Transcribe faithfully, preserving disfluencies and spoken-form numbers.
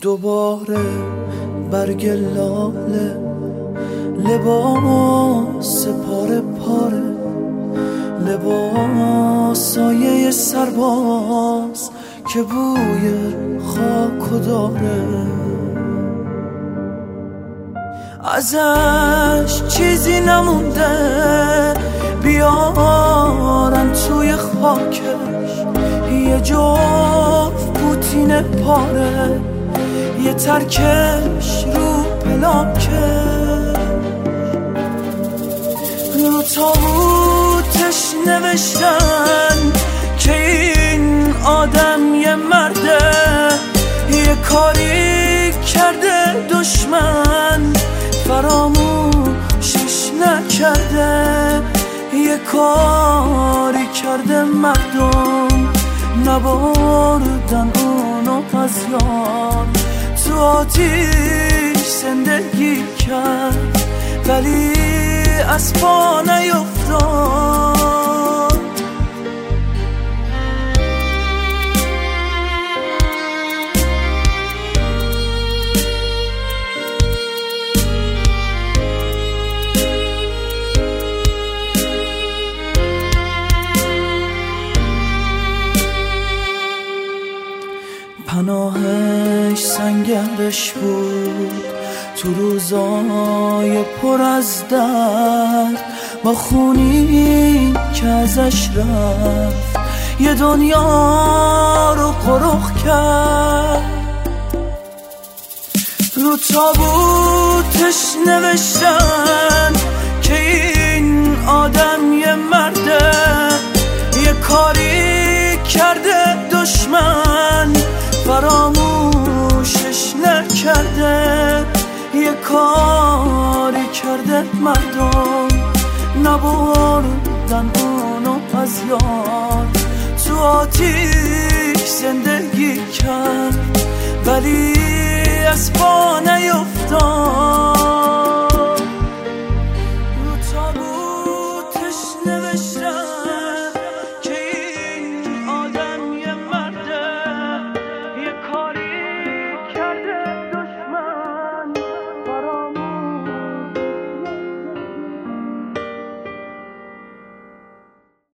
دوباره برگ لاله، لباس پاره پاره، لباس سایه سرباز که بوی خاک داره. ازش چیزی نمونده بیارن توی خاکش، یه جفت پوتین پاره، یه ترکش رو پلاکه، رو تابوتش نوشتن که این آدم یه مرده، یه کاری کرده دشمن فراموشش نکرده، یه کاری کرده مردم نبردن اونو از یاد، تو آتیش زندگی کرد ولی از پا نیفتاد. پناهش سنگرش بود تو روزای پر از درد، با خونی که ازش رفت یه دنیا رو غرق کرد. رو تابوتش نوشتن که این آدم یه مرده، یه کاری کرده دشمن فراموشش نکرده، یه کاری کرده مردم نبردن اونو از یاد، تو آتیش زندگی کرد ولی از پا نیفتاد.